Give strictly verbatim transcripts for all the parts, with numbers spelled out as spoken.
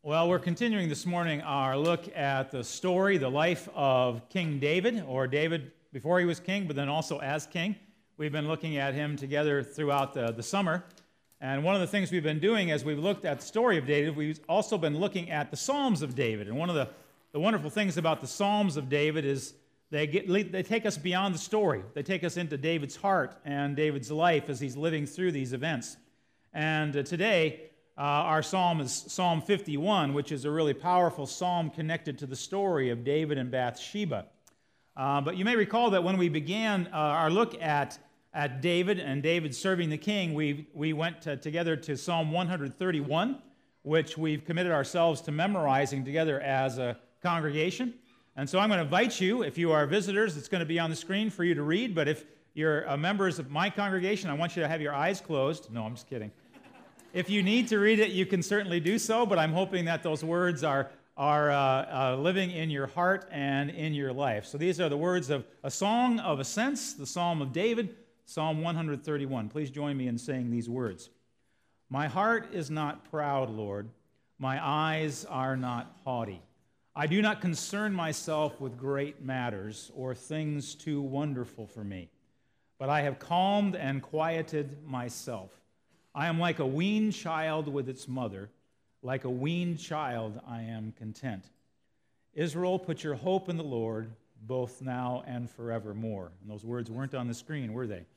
Well, we're continuing this morning our look at the story, the life of King David, or David before he was king, but then also as king. We've been looking at him together throughout the, the summer. And one of the things we've been doing as we've looked at the story of David, we've also been looking at the Psalms of David. And one of the, the wonderful things about the Psalms of David is they, get, they take us beyond the story. They take us into David's heart and David's life as he's living through these events. And uh, today, Uh, our psalm is Psalm fifty-one, which is a really powerful psalm connected to the story of David and Bathsheba. Uh, but you may recall that when we began uh, our look at, at David and David serving the king, we, we went to, together to Psalm one thirty-one, which we've committed ourselves to memorizing together as a congregation. And so I'm going to invite you, if you are visitors, it's going to be on the screen for you to read. But if you're uh, members of my congregation, I want you to have your eyes closed. No, I'm just kidding. If you need to read it, you can certainly do so, but I'm hoping that those words are, are uh, uh, living in your heart and in your life. So these are the words of a song of ascents, the Psalm of David, Psalm one thirty-one. Please join me in saying these words. My heart is not proud, Lord. My eyes are not haughty. I do not concern myself with great matters or things too wonderful for me, but I have calmed and quieted myself. I am like a weaned child with its mother. Like a weaned child, I am content. Israel, put your hope in the Lord, both now and forevermore. And those words weren't on the screen, were they?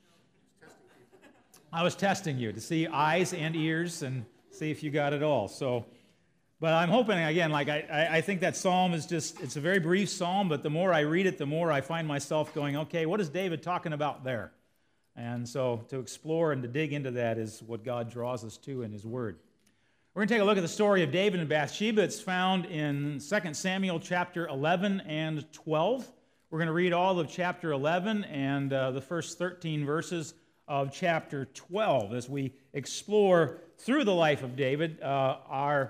I was testing you to see eyes and ears and see if you got it all. So, but I'm hoping, again, like I, I think that psalm is just, it's a very brief psalm, but the more I read it, the more I find myself going, okay, what is David talking about there? And so to explore and to dig into that is what God draws us to in his word. We're going to take a look at the story of David and Bathsheba. It's found in Second Samuel chapter eleven and twelve. We're going to read all of chapter eleven and uh, the first thirteen verses of chapter twelve as we explore through the life of David uh, our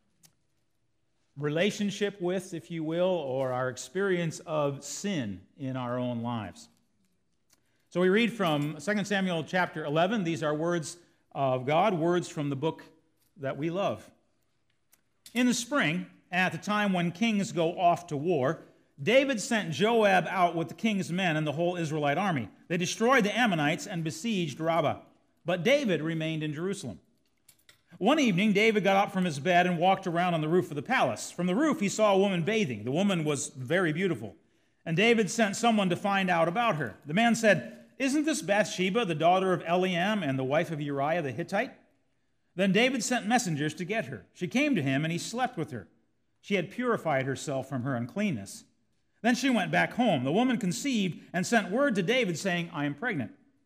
relationship with, if you will, or our experience of sin in our own lives. So we read from Second Samuel chapter eleven. These are words of God, words from the book that we love. In the spring, at the time when kings go off to war, David sent Joab out with the king's men and the whole Israelite army. They destroyed the Ammonites and besieged Rabbah. But David remained in Jerusalem. One evening, David got up from his bed and walked around on the roof of the palace. From the roof, he saw a woman bathing. The woman was very beautiful. And David sent someone to find out about her. The man said, "Isn't this Bathsheba, the daughter of Eliam and the wife of Uriah the Hittite?" Then David sent messengers to get her. She came to him, and he slept with her. She had purified herself from her uncleanness. Then she went back home. The woman conceived and sent word to David, saying, "I am pregnant."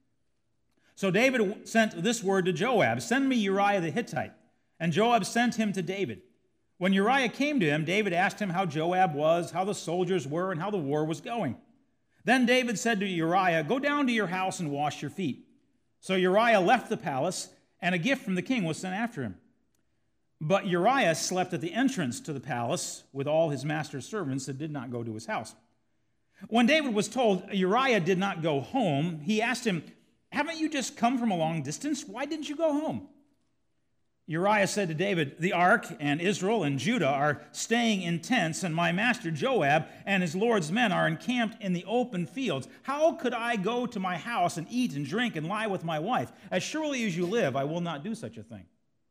So David sent this word to Joab, "Send me Uriah the Hittite." And Joab sent him to David. When Uriah came to him, David asked him how Joab was, how the soldiers were, and how the war was going. Then David said to Uriah, "Go down to your house and wash your feet." So Uriah left the palace, and a gift from the king was sent after him. But Uriah slept at the entrance to the palace with all his master's servants and did not go to his house. When David was told Uriah did not go home, he asked him, "Haven't you just come from a long distance? Why didn't you go home?" Uriah said to David, "The ark and Israel and Judah are staying in tents, and my master Joab and his lord's men are encamped in the open fields. How could I go to my house and eat and drink and lie with my wife? As surely as you live, I will not do such a thing."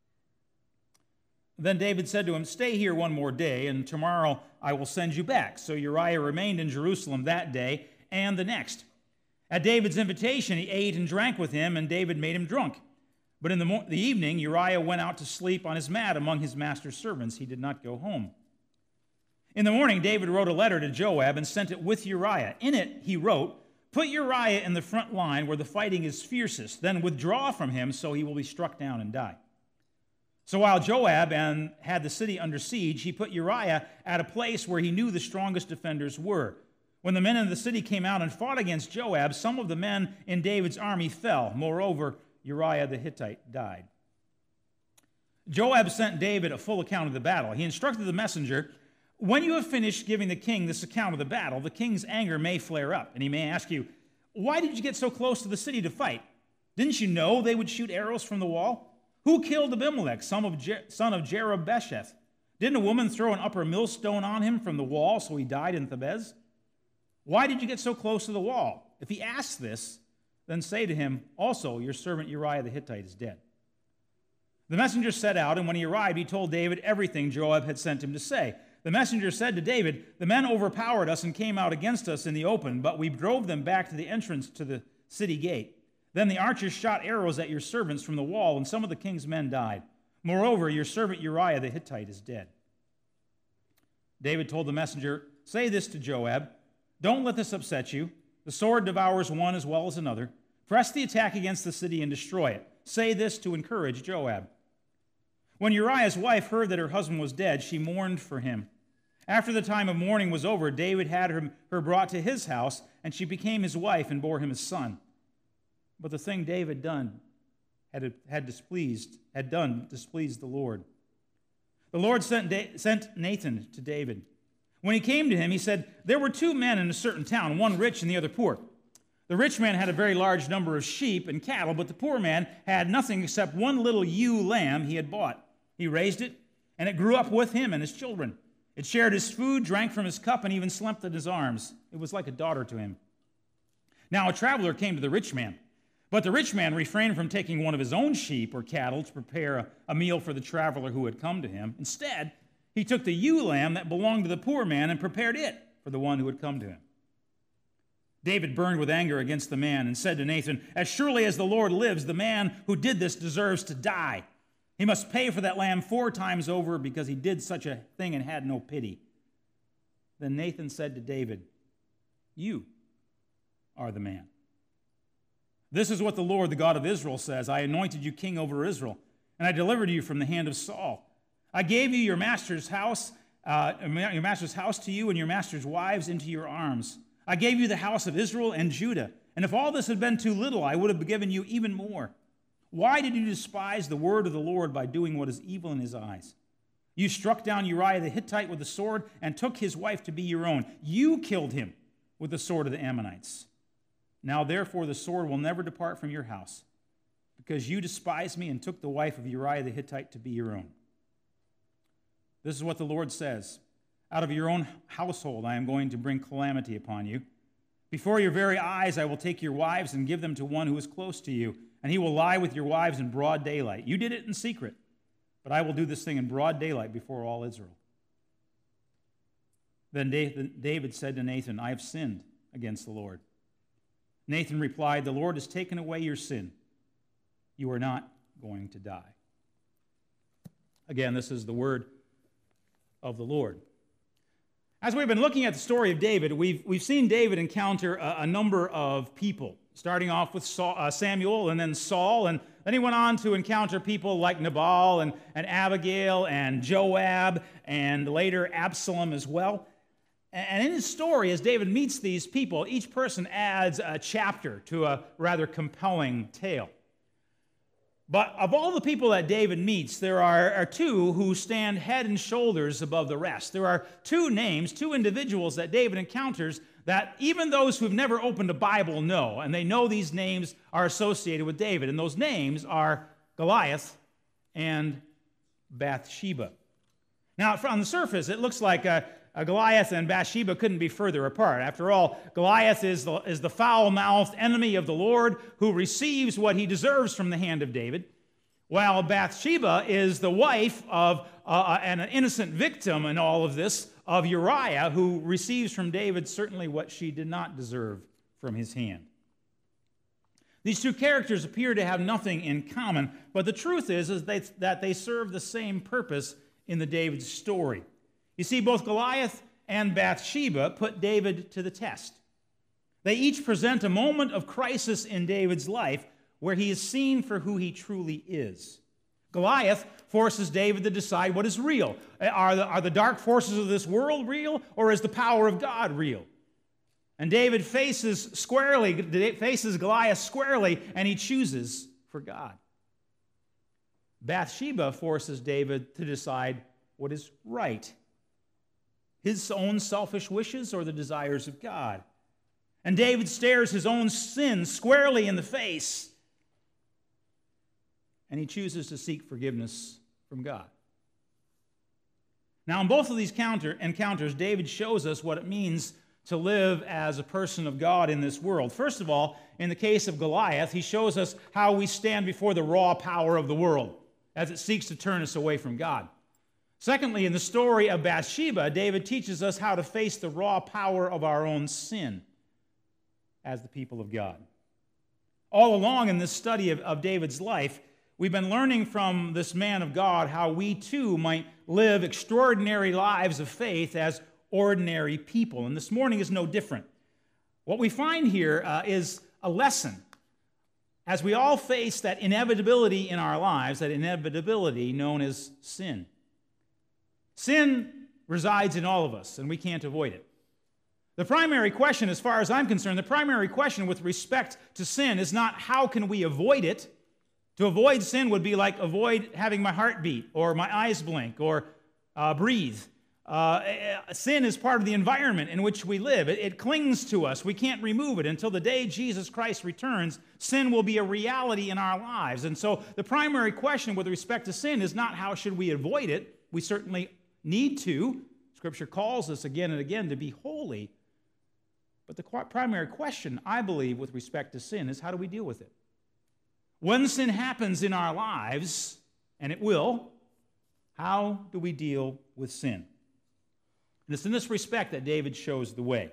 Then David said to him, "Stay here one more day, and tomorrow I will send you back." So Uriah remained in Jerusalem that day and the next. At David's invitation, he ate and drank with him, and David made him drunk. But in the, mo- the evening, Uriah went out to sleep on his mat among his master's servants. He did not go home. In the morning, David wrote a letter to Joab and sent it with Uriah. In it, he wrote, "Put Uriah in the front line where the fighting is fiercest, then withdraw from him so he will be struck down and die." So while Joab and had the city under siege, he put Uriah at a place where he knew the strongest defenders were. When the men in the city came out and fought against Joab, some of the men in David's army fell. Moreover, Uriah the Hittite died. Joab sent David a full account of the battle. He instructed the messenger, "When you have finished giving the king this account of the battle, the king's anger may flare up, and he may ask you, 'Why did you get so close to the city to fight? Didn't you know they would shoot arrows from the wall? Who killed Abimelech, son of, Jer- son of Jerubbesheth? Didn't a woman throw an upper millstone on him from the wall so he died in Thebez? Why did you get so close to the wall? If he asks this, then say to him, also, your servant Uriah the Hittite is dead. The messenger set out, and when he arrived, he told David everything Joab had sent him to say. The messenger said to David, the men overpowered us and came out against us in the open, but we drove them back to the entrance to the city gate. Then the archers shot arrows at your servants from the wall, and some of the king's men died. Moreover, your servant Uriah the Hittite is dead. David told the messenger, say this to Joab, don't let this upset you. The sword devours one as well as another. Press the attack against the city and destroy it. Say this to encourage Joab. When Uriah's wife heard that her husband was dead, she mourned for him. After the time of mourning was over, David had her, her brought to his house, and she became his wife and bore him a son. But the thing David done had, had displeased, had done displeased the Lord. The Lord sent, da- sent Nathan to David. When he came to him, he said, there were two men in a certain town, one rich and the other poor. The rich man had a very large number of sheep and cattle, but the poor man had nothing except one little ewe lamb he had bought. He raised it, and it grew up with him and his children. It shared his food, drank from his cup, and even slept in his arms. It was like a daughter to him. Now a traveler came to the rich man, but the rich man refrained from taking one of his own sheep or cattle to prepare a, a meal for the traveler who had come to him. Instead, he took the ewe lamb that belonged to the poor man and prepared it for the one who had come to him. David burned with anger against the man and said to Nathan, as surely as the Lord lives, the man who did this deserves to die. He must pay for that lamb four times over because he did such a thing and had no pity. Then Nathan said to David, you are the man. This is what the Lord, the God of Israel, says. I anointed you king over Israel, and I delivered you from the hand of Saul. I gave you your master's house, uh, your master's house to you and your master's wives into your arms. I gave you the house of Israel and Judah. And if all this had been too little, I would have given you even more. Why did you despise the word of the Lord by doing what is evil in his eyes? You struck down Uriah the Hittite with the sword and took his wife to be your own. You killed him with the sword of the Ammonites. Now, therefore, the sword will never depart from your house, because you despised me and took the wife of Uriah the Hittite to be your own. This is what the Lord says. Out of your own household I am going to bring calamity upon you. Before your very eyes I will take your wives and give them to one who is close to you, and he will lie with your wives in broad daylight. You did it in secret, but I will do this thing in broad daylight before all Israel. Then David said to Nathan, I have sinned against the Lord. Nathan replied, the Lord has taken away your sin. You are not going to die. Again, this is the word of the Lord. As we've been looking at the story of David, we've, we've seen David encounter a, a number of people, starting off with Saul, uh, Samuel and then Saul, and then he went on to encounter people like Nabal and, and Abigail and Joab and later Absalom as well. And in his story, as David meets these people, each person adds a chapter to a rather compelling tale. But of all the people that David meets, there are, are two who stand head and shoulders above the rest. There are two names, two individuals that David encounters that even those who've never opened a Bible know, and they know these names are associated with David. And those names are Goliath and Bathsheba. Now, on the surface, it looks like a Uh, Goliath and Bathsheba couldn't be further apart. After all, Goliath is the, is the foul-mouthed enemy of the Lord who receives what he deserves from the hand of David, while Bathsheba is the wife of uh, an innocent victim in all of this, of Uriah, who receives from David certainly what she did not deserve from his hand. These two characters appear to have nothing in common, but the truth is, is they, that they serve the same purpose in the David's story. You see, both Goliath and Bathsheba put David to the test. They each present a moment of crisis in David's life where he is seen for who he truly is. Goliath forces David to decide what is real. Are the, are the dark forces of this world real, or is the power of God real? And David faces squarely, faces Goliath squarely, and he chooses for God. Bathsheba forces David to decide what is right. His own selfish wishes or the desires of God. And David stares his own sin squarely in the face, and he chooses to seek forgiveness from God. Now, in both of these counter encounters, David shows us what it means to live as a person of God in this world. First of all, in the case of Goliath, he shows us how we stand before the raw power of the world as it seeks to turn us away from God. Secondly, in the story of Bathsheba, David teaches us how to face the raw power of our own sin as the people of God. All along in this study of, of David's life, we've been learning from this man of God how we too might live extraordinary lives of faith as ordinary people. And this morning is no different. What we find here uh, is a lesson. As we all face that inevitability in our lives, that inevitability known as sin. Sin resides in all of us, and we can't avoid it. The primary question, as far as I'm concerned, the primary question with respect to sin is not how can we avoid it. To avoid sin would be like avoid having my heart beat, or my eyes blink, or uh, breathe. Uh, sin is part of the environment in which we live. It, it clings to us. We can't remove it. Until the day Jesus Christ returns, sin will be a reality in our lives. And so the primary question with respect to sin is not how should we avoid it. We certainly need to. Scripture calls us again and again to be holy. But the primary question, I believe, with respect to sin is how do we deal with it? When sin happens in our lives, and it will, how do we deal with sin? And it's in this respect that David shows the way.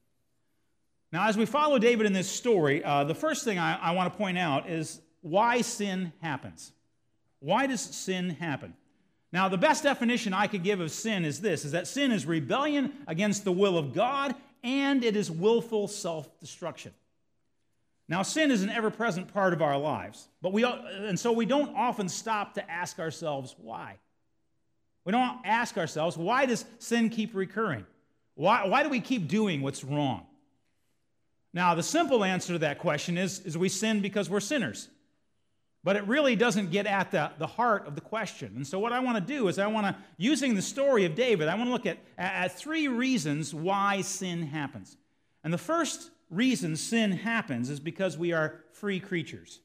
Now, as we follow David in this story, uh, the first thing I, I want to point out is why sin happens. Why does sin happen? Now, the best definition I could give of sin is this, is that sin is rebellion against the will of God, and it is willful self-destruction. Now, sin is an ever-present part of our lives, but we and so we don't often stop to ask ourselves why. We don't ask ourselves, why does sin keep recurring? Why, why do we keep doing what's wrong? Now, the simple answer to that question is, is we sin because we're sinners. But it really doesn't get at the, the heart of the question. And so what I want to do is I want to, using the story of David, I want to look at, at three reasons why sin happens. And the first reason sin happens is because we are free creatures.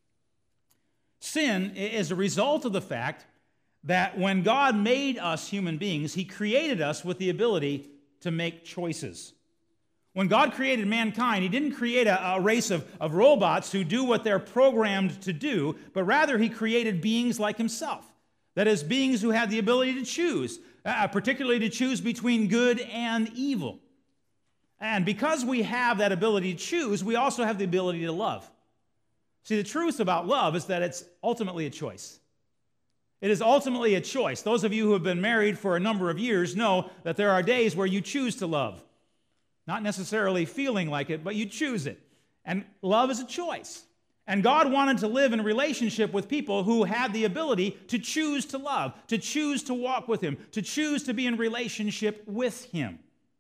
Sin is a result of the fact that when God made us human beings, He created us with the ability to make choices. When God created mankind, He didn't create a, a race of, of robots who do what they're programmed to do, but rather He created beings like Himself. That is, beings who had the ability to choose, uh, particularly to choose between good and evil. And because we have that ability to choose, we also have the ability to love. See, the truth about love is that it's ultimately a choice. It is ultimately a choice. Those of you who have been married for a number of years know that there are days where you choose to love. Not necessarily feeling like it, but you choose it. And love is a choice. And God wanted to live in a relationship with people who had the ability to choose to love, to choose to walk with Him, to choose to be in relationship with Him.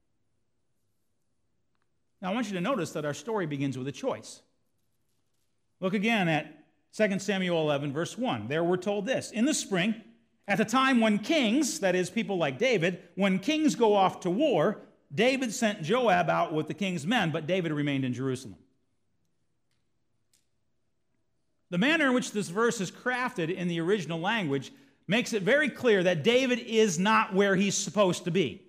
Now, I want you to notice that our story begins with a choice. Look again at Second Samuel eleven, verse one. There we're told this: in the spring, at the time when kings, that is, people like David, when kings go off to war, David sent Joab out with the king's men, but David remained in Jerusalem. The manner in which this verse is crafted in the original language makes it very clear that David is not where he's supposed to be.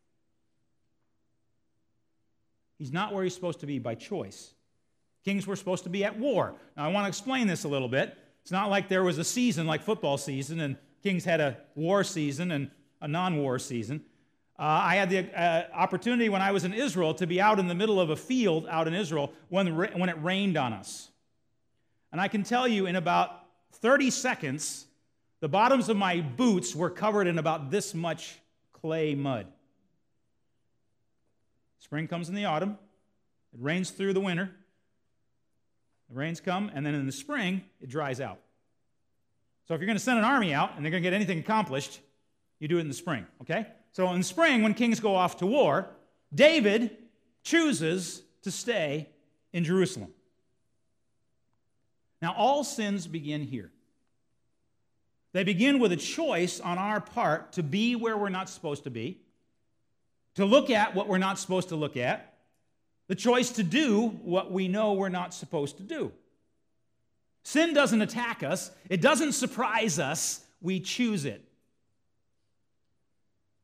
He's not where he's supposed to be by choice. Kings were supposed to be at war. Now, I want to explain this a little bit. It's not like there was a season like football season, and kings had a war season and a non-war season. Uh, I had the uh, opportunity when I was in Israel to be out in the middle of a field out in Israel when, the, when it rained on us. And I can tell you in about thirty seconds, the bottoms of my boots were covered in about this much clay mud. Spring comes in the autumn. It rains through the winter. The rains come, and then in the spring, it dries out. So if you're going to send an army out and they're going to get anything accomplished, you do it in the spring, okay? So in the spring, when kings go off to war, David chooses to stay in Jerusalem. Now, all sins begin here. They begin with a choice on our part to be where we're not supposed to be, to look at what we're not supposed to look at, the choice to do what we know we're not supposed to do. Sin doesn't attack us. It doesn't surprise us. We choose it.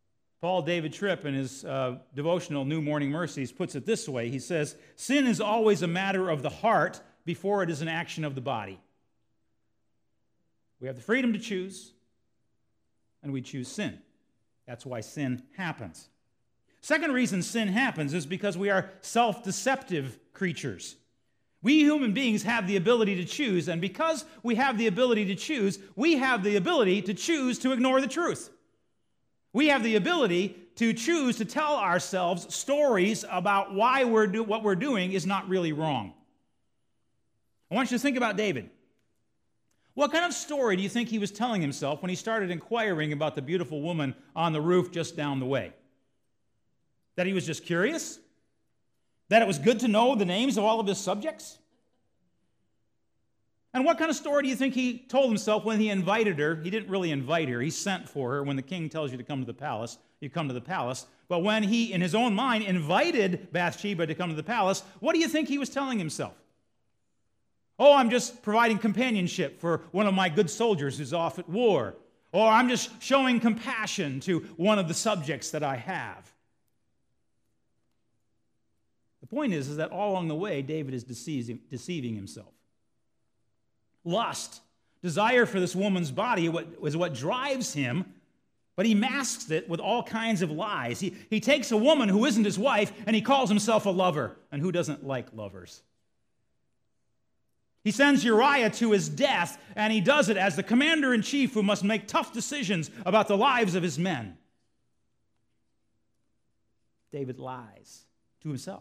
Paul David Tripp, in his uh, devotional New Morning Mercies, puts it this way. He says, sin is always a matter of the heart before it is an action of the body. We have the freedom to choose, and we choose sin. That's why sin happens. Second reason sin happens is because we are self-deceptive creatures. We human beings have the ability to choose, and because we have the ability to choose, we have the ability to choose to ignore the truth. We have the ability to choose to tell ourselves stories about why we're do- what we're doing is not really wrong. I want you to think about David. What kind of story do you think he was telling himself when he started inquiring about the beautiful woman on the roof just down the way? That he was just curious? That it was good to know the names of all of his subjects? And what kind of story do you think he told himself when he invited her? He didn't really invite her. He sent for her. When the king tells you to come to the palace, you come to the palace. But when he, in his own mind, invited Bathsheba to come to the palace, what do you think he was telling himself? Oh, I'm just providing companionship for one of my good soldiers who's off at war. Or I'm just showing compassion to one of the subjects that I have. The point is, is that all along the way, David is deceiving, deceiving himself. Lust, desire for this woman's body was what drives him, but he masks it with all kinds of lies. He, he takes a woman who isn't his wife, and he calls himself a lover. And who doesn't like lovers? He sends Uriah to his death, and he does it as the commander-in-chief who must make tough decisions about the lives of his men. David lies to himself.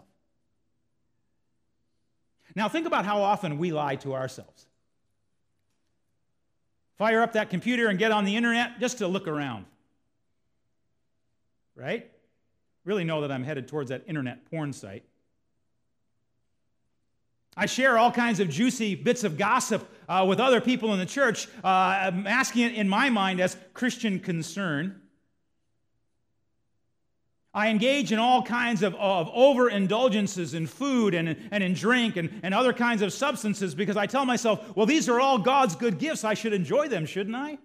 Now think about how often we lie to ourselves. Fire up that computer and get on the internet just to look around. Right? Really know that I'm headed towards that internet porn site. I share all kinds of juicy bits of gossip uh, with other people in the church, uh, I'm asking it in my mind as Christian concern. I engage in all kinds of, of overindulgences in food and, and in drink and, and other kinds of substances because I tell myself, well, these are all God's good gifts. I should enjoy them, shouldn't I?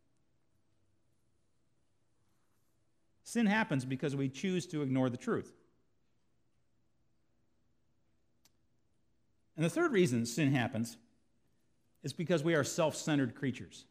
Sin happens because we choose to ignore the truth. And the third reason sin happens is because we are self-centered creatures.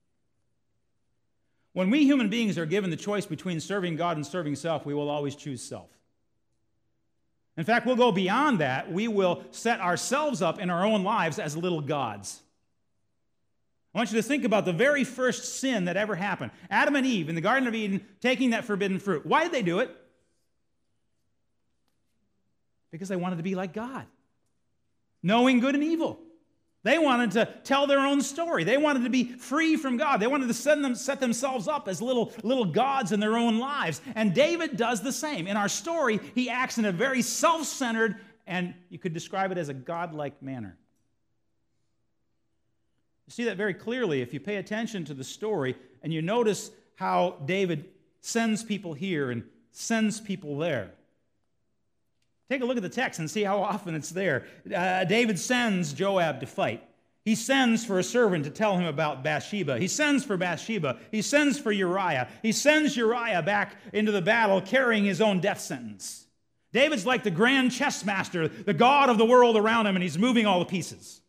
When we human beings are given the choice between serving God and serving self, we will always choose self. In fact, we'll go beyond that. We will set ourselves up in our own lives as little gods. I want you to think about the very first sin that ever happened. Adam and Eve in the Garden of Eden taking that forbidden fruit. Why did they do it? Because they wanted to be like God, knowing good and evil. They wanted to tell their own story. They wanted to be free from God. They wanted to send them, set themselves up as little, little gods in their own lives. And David does the same. In our story, he acts in a very self-centered, and you could describe it as a godlike manner. You see that very clearly if you pay attention to the story and you notice how David sends people here and sends people there. Take a look at the text and see how often it's there. Uh, David sends Joab to fight. He sends for a servant to tell him about Bathsheba. He sends for Bathsheba. He sends for Uriah. He sends Uriah back into the battle carrying his own death sentence. David's like the grand chess master, the god of the world around him, and he's moving all the pieces.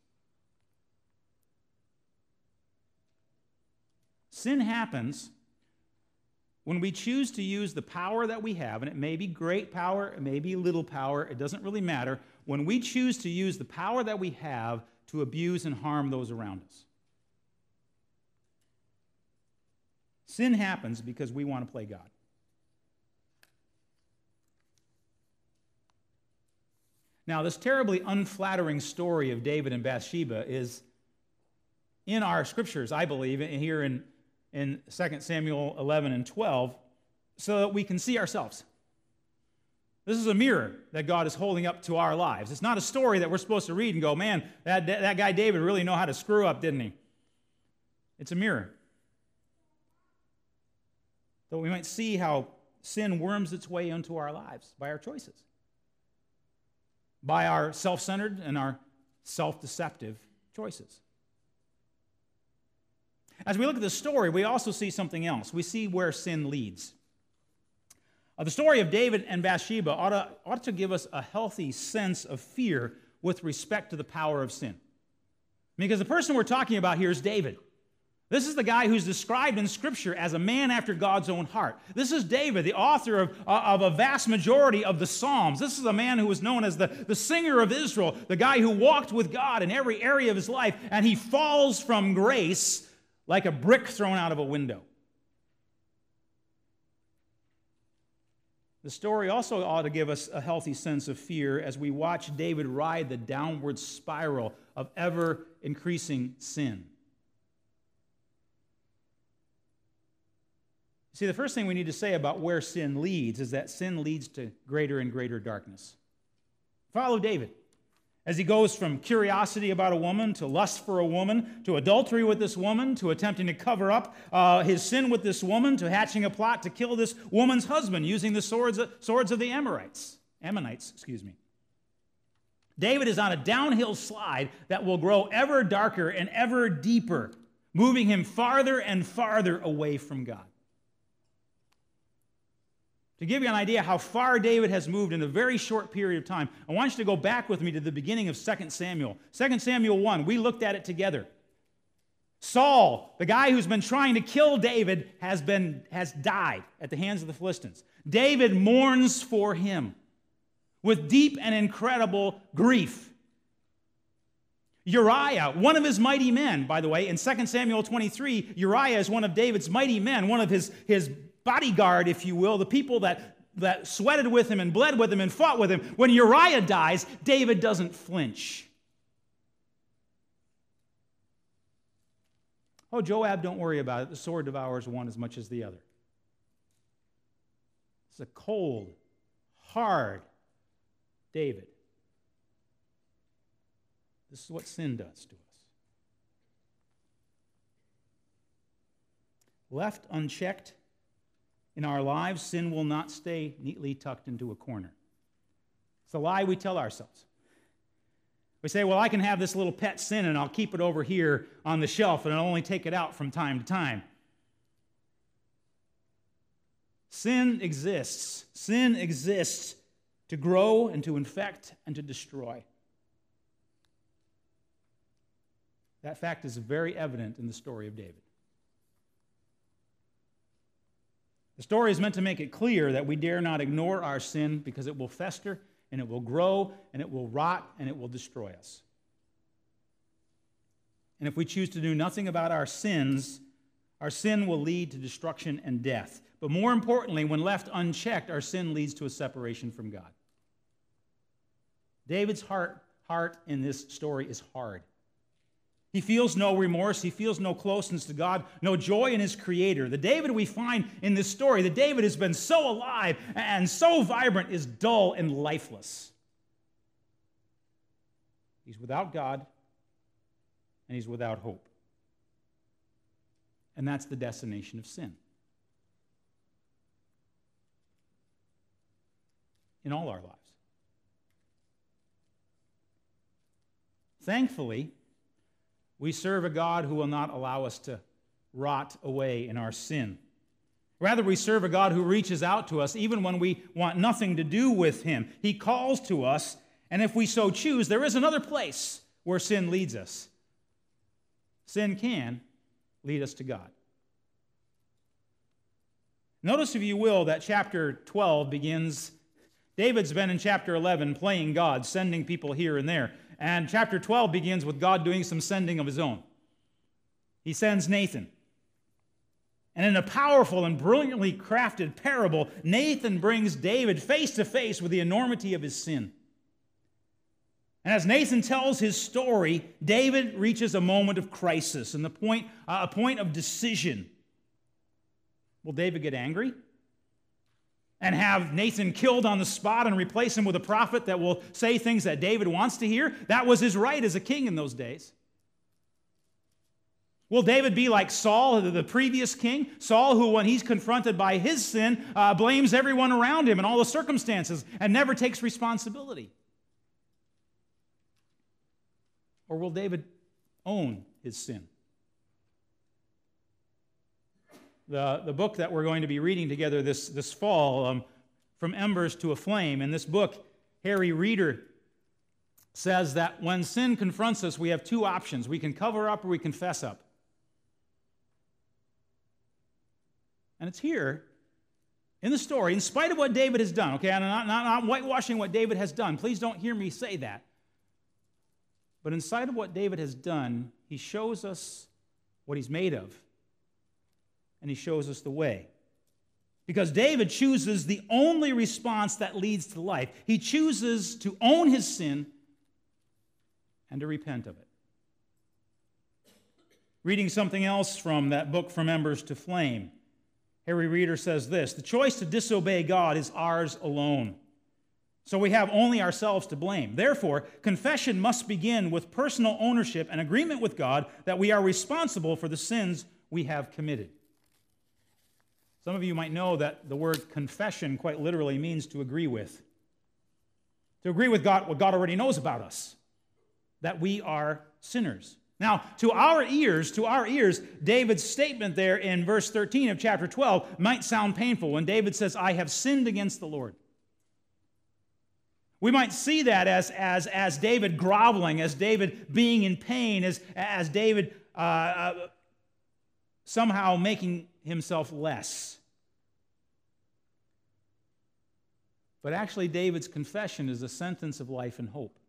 Sin happens when we choose to use the power that we have, and it may be great power, it may be little power, it doesn't really matter. When we choose to use the power that we have to abuse and harm those around us. Sin happens because we want to play God. Now, this terribly unflattering story of David and Bathsheba is in our scriptures, I believe, here in in Second Samuel eleven and twelve, so that we can see ourselves. This is a mirror that God is holding up to our lives. It's not a story that we're supposed to read and go, man, that, that guy David really know how to screw up, didn't he? It's a mirror. So we might see how sin worms its way into our lives by our choices, by our self-centered and our self-deceptive choices. As we look at the story, we also see something else. We see where sin leads. Uh, the story of David and Bathsheba ought to, ought to give us a healthy sense of fear with respect to the power of sin. Because the person we're talking about here is David. This is the guy who's described in Scripture as a man after God's own heart. This is David, the author of, of a vast majority of the Psalms. This is a man who was known as the, the singer of Israel, the guy who walked with God in every area of his life, and he falls from grace like a brick thrown out of a window. The story also ought to give us a healthy sense of fear as we watch David ride the downward spiral of ever-increasing sin. See, the first thing we need to say about where sin leads is that sin leads to greater and greater darkness. Follow David as he goes from curiosity about a woman to lust for a woman to adultery with this woman to attempting to cover up uh, his sin with this woman to hatching a plot to kill this woman's husband using the swords, swords of the Amorites, Ammonites, excuse me. David is on a downhill slide that will grow ever darker and ever deeper, moving him farther and farther away from God. To give you an idea how far David has moved in a very short period of time, I want you to go back with me to the beginning of Second Samuel. Second Samuel one, we looked at it together. Saul, the guy who's been trying to kill David, has, been, has died at the hands of the Philistines. David mourns for him with deep and incredible grief. Uriah, one of his mighty men, by the way, in Second Samuel twenty-three, Uriah is one of David's mighty men, one of his, his bodyguard, if you will, the people that, that sweated with him and bled with him and fought with him. When Uriah dies, David doesn't flinch. Oh, Joab, don't worry about it. The sword devours one as much as the other. It's a cold, hard David. This is what sin does to us. Left unchecked in our lives, sin will not stay neatly tucked into a corner. It's a lie we tell ourselves. We say, well, I can have this little pet sin and I'll keep it over here on the shelf and I'll only take it out from time to time. Sin exists. Sin exists to grow and to infect and to destroy. That fact is very evident in the story of David. The story is meant to make it clear that we dare not ignore our sin because it will fester and it will grow and it will rot and it will destroy us. And if we choose to do nothing about our sins, our sin will lead to destruction and death. But more importantly, when left unchecked, our sin leads to a separation from God. David's heart, heart in this story is hard. He feels no remorse. He feels no closeness to God, no joy in his Creator. The David we find in this story, the David has been so alive and so vibrant, is dull and lifeless. He's without God, and he's without hope. And that's the destination of sin. In all our lives. Thankfully, we serve a God who will not allow us to rot away in our sin. Rather, we serve a God who reaches out to us even when we want nothing to do with him. He calls to us, and if we so choose, there is another place where sin leads us. Sin can lead us to God. Notice, if you will, that chapter twelve begins. David's been in chapter eleven playing God, sending people here and there. And chapter twelve begins with God doing some sending of his own. He sends Nathan. And in a powerful and brilliantly crafted parable, Nathan brings David face to face with the enormity of his sin. And as Nathan tells his story, David reaches a moment of crisis and the point, uh, a point of decision. Will David get angry and have Nathan killed on the spot and replace him with a prophet that will say things that David wants to hear? That was his right as a king in those days. Will David be like Saul, the previous king? Saul, who when he's confronted by his sin, uh, blames everyone around him and all the circumstances and never takes responsibility? Or will David own his sin? The, the book that we're going to be reading together this, this fall um, from Embers to a Flame. In this book, Harry Reeder says that when sin confronts us, we have two options. We can cover up or we can fess up. And it's here in the story, in spite of what David has done, okay, I'm not, not, not whitewashing what David has done. Please don't hear me say that. But in spite of what David has done, he shows us what he's made of. And he shows us the way. Because David chooses the only response that leads to life. He chooses to own his sin and to repent of it. Reading something else from that book, From Embers to Flame, Harry Reeder says this: the choice to disobey God is ours alone. So we have only ourselves to blame. Therefore, confession must begin with personal ownership and agreement with God that we are responsible for the sins we have committed. Some of you might know that the word confession quite literally means to agree with. To agree with God, what God already knows about us, that we are sinners. Now, to our ears, to our ears, David's statement there in verse thirteen of chapter twelve might sound painful when David says, I have sinned against the Lord. We might see that as, as, as David groveling, as David being in pain, as, as David uh, uh, somehow making himself less. But actually, David's confession is a sentence of life and hope.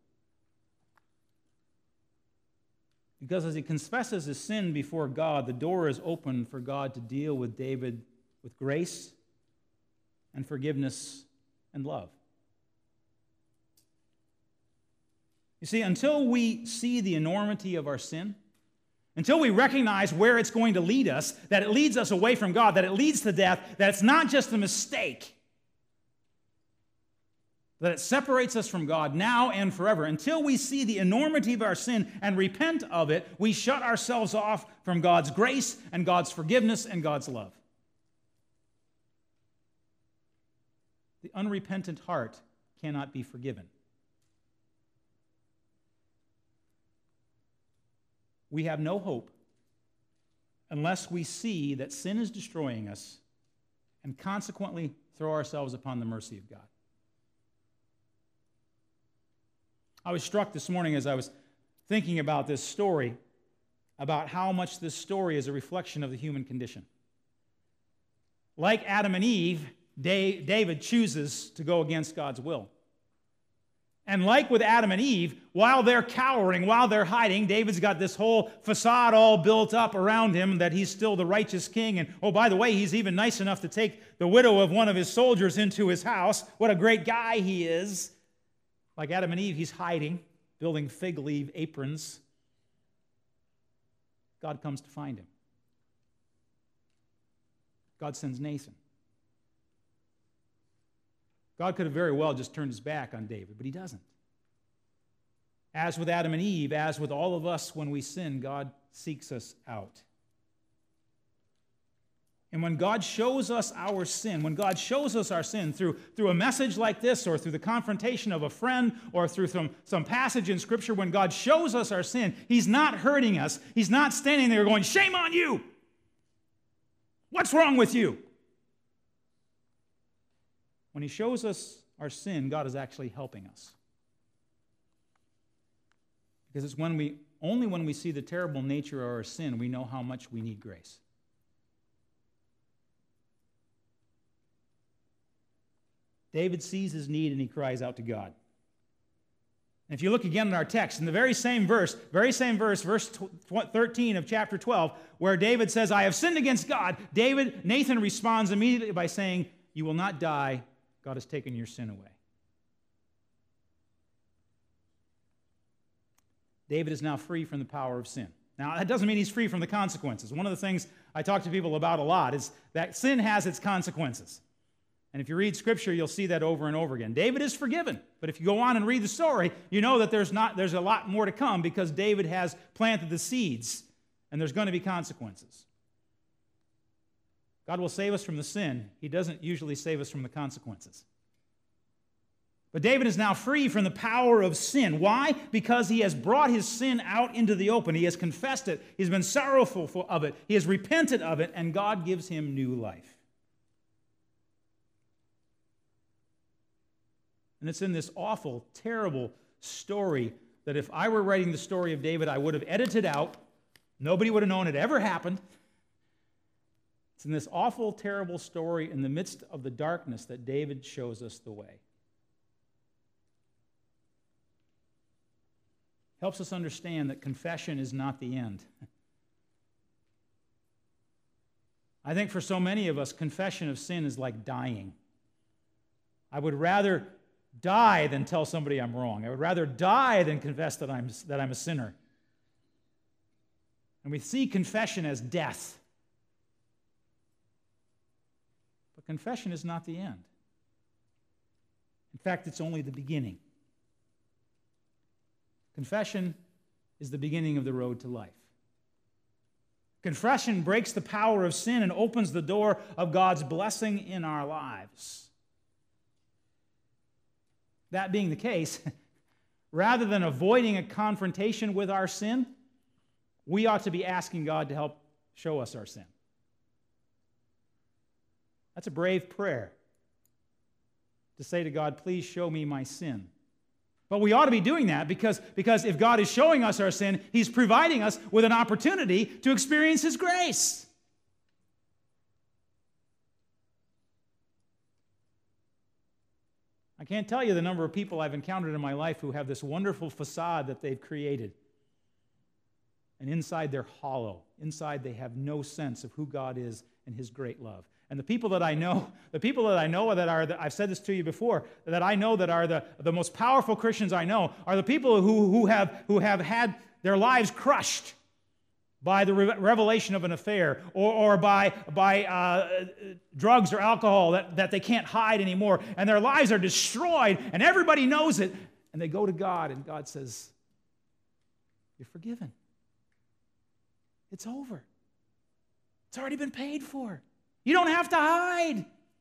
Because as he confesses his sin before God, the door is open for God to deal with David with grace and forgiveness and love. You see, until we see the enormity of our sin, until we recognize where it's going to lead us, that it leads us away from God, that it leads to death, that it's not just a mistake, that it separates us from God now and forever. Until we see the enormity of our sin and repent of it, we shut ourselves off from God's grace and God's forgiveness and God's love. The unrepentant heart cannot be forgiven. We have no hope unless we see that sin is destroying us and consequently throw ourselves upon the mercy of God. I was struck this morning as I was thinking about this story, about how much this story is a reflection of the human condition. Like Adam and Eve, David chooses to go against God's will. And like with Adam and Eve, while they're cowering, while they're hiding, David's got this whole facade all built up around him that he's still the righteous king. And oh, by the way, he's even nice enough to take the widow of one of his soldiers into his house. What a great guy he is. Like Adam and Eve, he's hiding, building fig leaf aprons. God comes to find him. God sends Nathan. God could have very well just turned his back on David, but he doesn't. As with Adam and Eve, as with all of us when we sin, God seeks us out. And when God shows us our sin, when God shows us our sin through, through a message like this, or through the confrontation of a friend, or through some, some passage in Scripture, when God shows us our sin, he's not hurting us. He's not standing there going, shame on you! What's wrong with you? When he shows us our sin, God is actually helping us. Because it's when we, only when we see the terrible nature of our sin, we know how much we need grace. David sees his need and he cries out to God. And if you look again in our text, in the very same verse, very same verse, verse thirteen of chapter twelve, where David says, I have sinned against God, David, Nathan responds immediately by saying, you will not die. God has taken your sin away. David is now free from the power of sin. Now, that doesn't mean he's free from the consequences. One of the things I talk to people about a lot is that sin has its consequences. And if you read Scripture, you'll see that over and over again. David is forgiven, but if you go on and read the story, you know that there's not there's a lot more to come because David has planted the seeds, and there's going to be consequences. God will save us from the sin. He doesn't usually save us from the consequences. But David is now free from the power of sin. Why? Because he has brought his sin out into the open. He has confessed it. He's been sorrowful of it. He has repented of it, and God gives him new life. And it's in this awful, terrible story that if I were writing the story of David, I would have edited out. Nobody would have known it ever happened. It's in this awful, terrible story in the midst of the darkness that David shows us the way. Helps us understand that confession is not the end. I think for so many of us, confession of sin is like dying. I would rather die than tell somebody I'm wrong. I would rather die than confess that I'm, that I'm a sinner. And we see confession as death. But confession is not the end. In fact, it's only the beginning. Confession is the beginning of the road to life. Confession breaks the power of sin and opens the door of God's blessing in our lives. That being the case, rather than avoiding a confrontation with our sin, we ought to be asking God to help show us our sin. That's a brave prayer, to say to God, please show me my sin. But we ought to be doing that because, because if God is showing us our sin, He's providing us with an opportunity to experience His grace. I can't tell you the number of people I've encountered in my life who have this wonderful facade that they've created. And inside they're hollow. Inside they have no sense of who God is and His great love. And the people that I know, the people that I know that are, the, I've said this to you before, that I know that are the, the most powerful Christians I know, are the people who, who, have, who have had their lives crushed by the re- revelation of an affair or, or by, by uh, drugs or alcohol that, that they can't hide anymore. And their lives are destroyed, and everybody knows it. And they go to God, and God says, you're forgiven. It's over. It's already been paid for. You don't have to hide.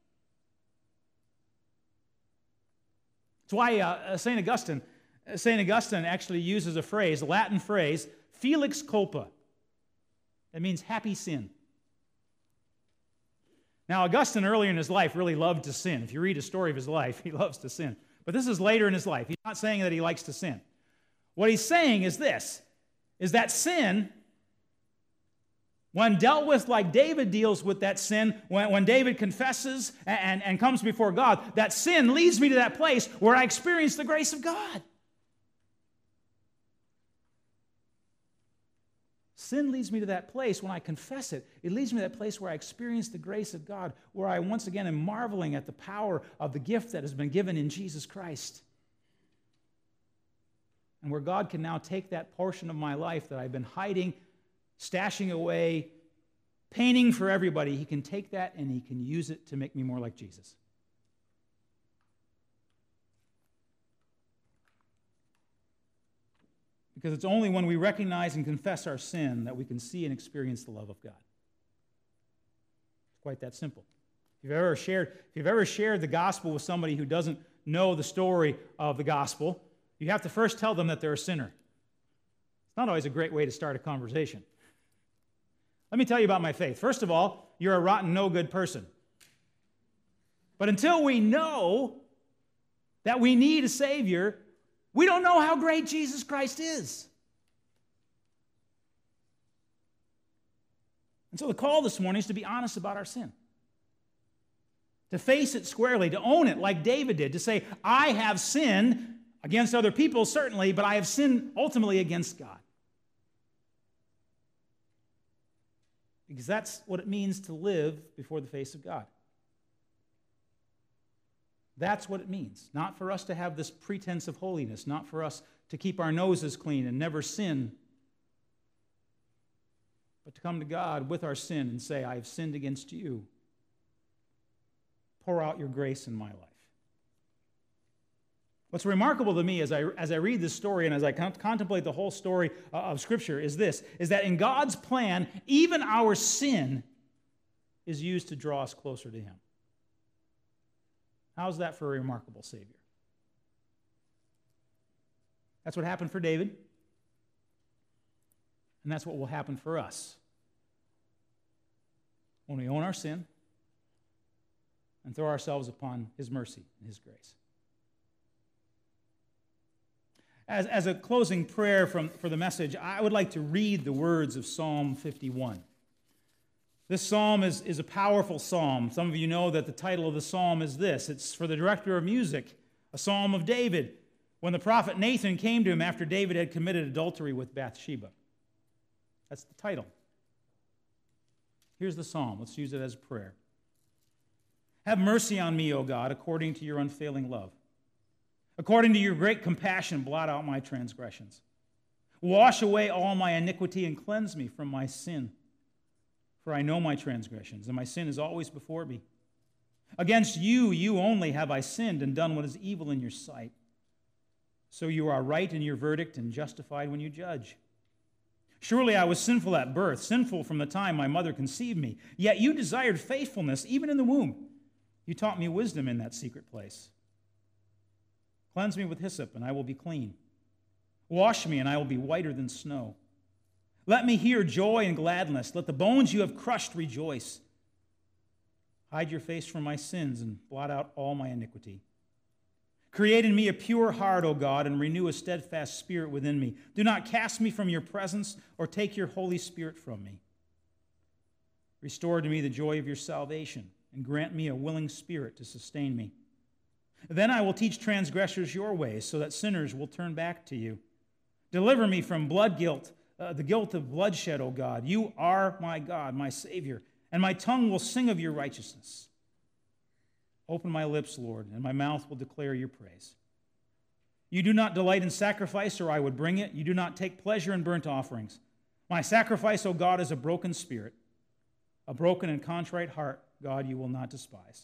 That's why uh, Saint Augustine, Saint Augustine actually uses a phrase, a Latin phrase, felix culpa. That means happy sin. Now, Augustine earlier in his life really loved to sin. If you read a story of his life, he loves to sin. But this is later in his life. He's not saying that he likes to sin. What he's saying is this, is that sin, when dealt with like David deals with that sin, when, when David confesses and, and, and comes before God, that sin leads me to that place where I experience the grace of God. Sin leads me to that place when I confess it. It leads me to that place where I experience the grace of God, where I once again am marveling at the power of the gift that has been given in Jesus Christ. And where God can now take that portion of my life that I've been hiding, stashing away, painting for everybody, He can take that and He can use it to make me more like Jesus. Because it's only when we recognize and confess our sin that we can see and experience the love of God. It's quite that simple. If you've ever shared, if you've ever shared the gospel with somebody who doesn't know the story of the gospel, you have to first tell them that they're a sinner. It's not always a great way to start a conversation. Let me tell you about my faith. First of all, you're a rotten, no good person. But until we know that we need a Savior, we don't know how great Jesus Christ is. And so the call this morning is to be honest about our sin. To face it squarely, to own it like David did, to say, I have sinned against other people, certainly, but I have sinned ultimately against God. Because that's what it means to live before the face of God. That's what it means. Not for us to have this pretense of holiness, not for us to keep our noses clean and never sin, but to come to God with our sin and say, I have sinned against you. Pour out your grace in my life. What's remarkable to me as I, as I read this story and as I con- contemplate the whole story uh, of Scripture is this, is that in God's plan, even our sin is used to draw us closer to Him. How's that for a remarkable Savior? That's what happened for David, and that's what will happen for us when we own our sin and throw ourselves upon His mercy and His grace. As, as a closing prayer from, for the message, I would like to read the words of Psalm fifty-one. This psalm is, is a powerful psalm. Some of you know that the title of the psalm is this. It's for the director of music, a psalm of David, when the prophet Nathan came to him after David had committed adultery with Bathsheba. That's the title. Here's the psalm. Let's use it as a prayer. Have mercy on me, O God, according to your unfailing love. According to your great compassion, blot out my transgressions. Wash away all my iniquity and cleanse me from my sin. For I know my transgressions, and my sin is always before me. Against you, you only have I sinned and done what is evil in your sight. So you are right in your verdict and justified when you judge. Surely I was sinful at birth, sinful from the time my mother conceived me. Yet you desired faithfulness even in the womb. You taught me wisdom in that secret place. Cleanse me with hyssop, and I will be clean. Wash me, and I will be whiter than snow. Let me hear joy and gladness. Let the bones you have crushed rejoice. Hide your face from my sins and blot out all my iniquity. Create in me a pure heart, O God, and renew a steadfast spirit within me. Do not cast me from your presence or take your Holy Spirit from me. Restore to me the joy of your salvation and grant me a willing spirit to sustain me. Then I will teach transgressors your ways so that sinners will turn back to you. Deliver me from blood guilt, uh, the guilt of bloodshed, O God. You are my God, my Savior, and my tongue will sing of your righteousness. Open my lips, Lord, and my mouth will declare your praise. You do not delight in sacrifice, or I would bring it. You do not take pleasure in burnt offerings. My sacrifice, O God, is a broken spirit. A broken and contrite heart, God, you will not despise.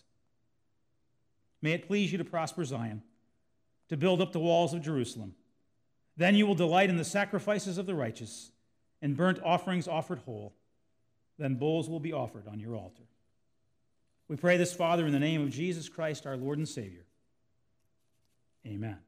May it please you to prosper Zion, to build up the walls of Jerusalem. Then you will delight in the sacrifices of the righteous, and burnt offerings offered whole. Then bulls will be offered on your altar. We pray this, Father, in the name of Jesus Christ, our Lord and Savior. Amen.